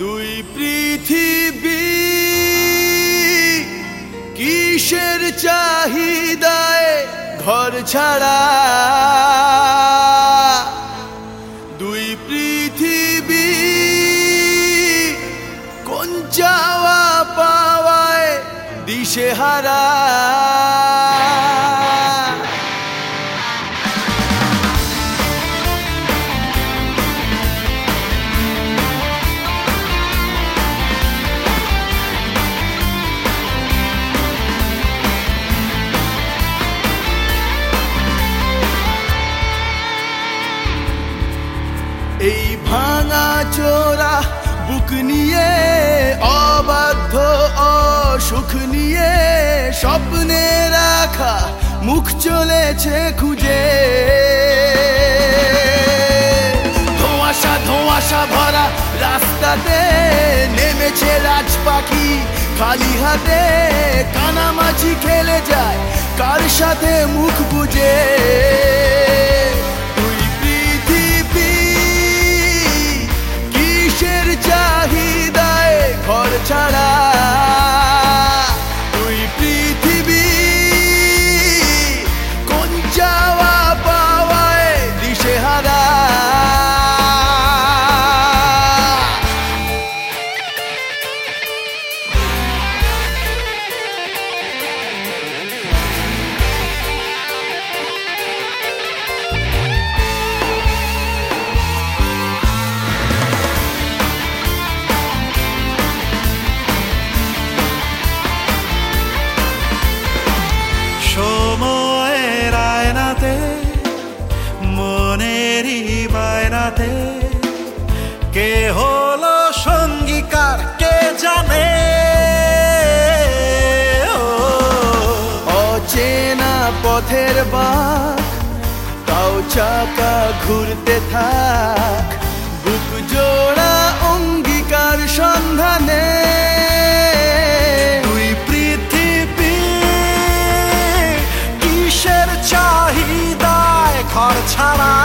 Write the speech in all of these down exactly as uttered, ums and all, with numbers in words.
দুই পৃথিবী কিসের চাহিদায় ঘর ছাড়া, দুই পৃথিবী কোন চাওয়া পাওয়ায় দিশেহারা। এই ভাঙা চোরা বুক নিয়ে, অবাধ্য অসুখ নিয়ে, স্বপ্নে রাখা মুখ চলেছে খুঁজে। ধোঁয়াশা ধোঁয়াশা ভরা রাস্তাতে নেমেছে রাজ পাখি খালি হাতে, কানামাছি খেলে যায় কার সাথে মুখ বুঝে। চাহিদায় ঘর ছাড়া, দুই পৃথিবী কোন চাওয়া পাওয়ায় দিশেহারা। সময়ের আয়নাতে, মনেরই বায়নাতে, কে হলো সঙ্গীকার কে জানে। অচেনা পথের বাঁক, তাও চাকা ঘুরতে থাক, বুক জোড়া অঙ্গীকার সন্ধানে। চাহিদায় ঘর ছাড়া,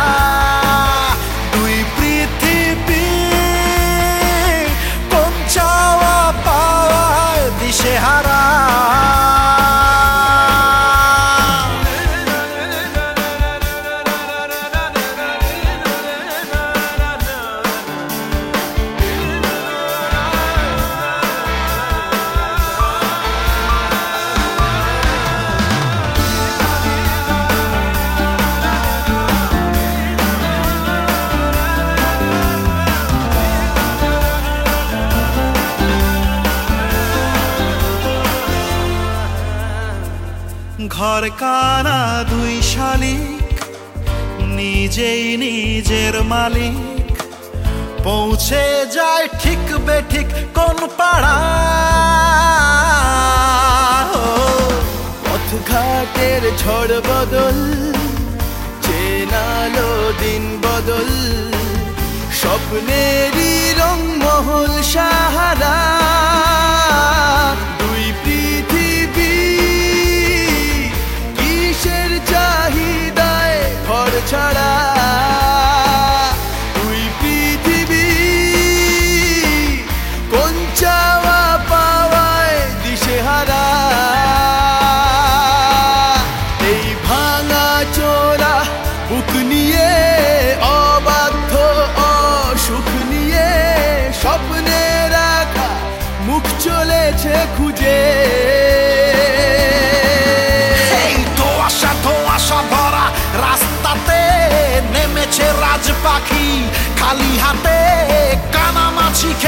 দুই পৃথিবী কোন চাওয়া পাওয়ায় দিশেহারা। ঘর কানা দুই শালিক, নিজেই নিজের মালিক, পৌঁছে যায় ঠিক বেঠিক কোন পাড়া। পথঘাটের ঝড় বদল, চেনালো দিন বদল, স্বপ্নেরই রংমহল সাহারা। দুই পৃথিবী কিসের চাহিদায় ঘর ছাড়া, দুই পৃথিবী কোন চাওয়া পাওয়ায় দিশেহারা। এই ভাঙা চোরা বুক নিয়ে, অবাধ্য অসুখ নিয়ে, স্বপ্নে রাখা মুখ চলেছে খুঁজে। ধোঁয়াশা ধোঁয়াশা ভরা রাস্তাতে নেমেছে রাজ পাখি খালি হাতে, কানামাছি